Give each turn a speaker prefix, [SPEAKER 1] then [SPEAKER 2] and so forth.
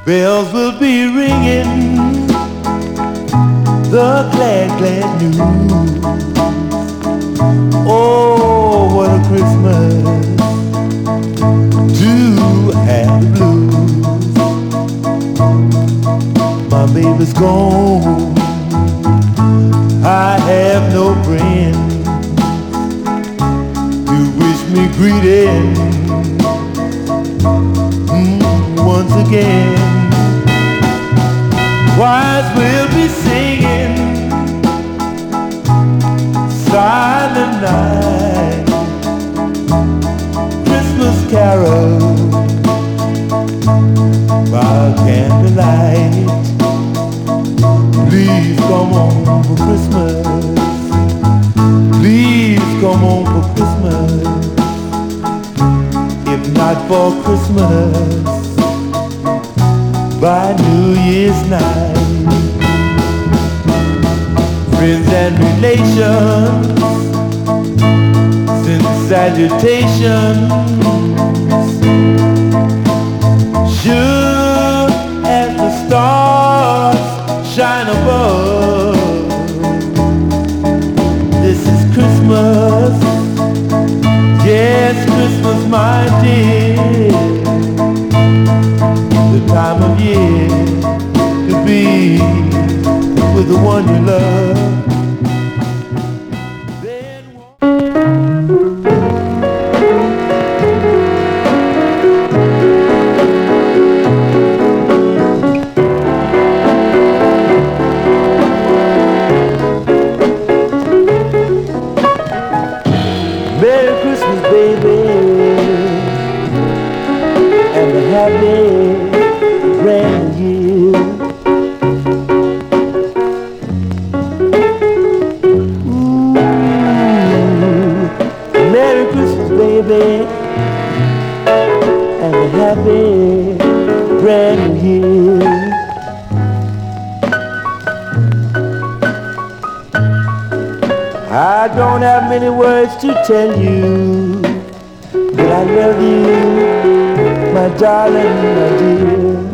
[SPEAKER 1] Bells will be ringing the glad, glad news. Oh, what a Christmas to have blues. My baby's gone, I have no friend to wish me greeting once again. Choirs will be singing silent night, Christmas carol by candlelight. Please come on for Christmas. Please come on for Christmas. If not for Christmas, by New Year's night. Friends and relations send salutations, sure as the stars shine above. This is Christmas, yes, Christmas, my dear. The time of year to be with the one you love. Merry Christmas, baby, and a happy brand new year. Ooh, Merry Christmas, baby, and a happy brand new year. I don't have many words to tell you that I love you, my darling, my dear.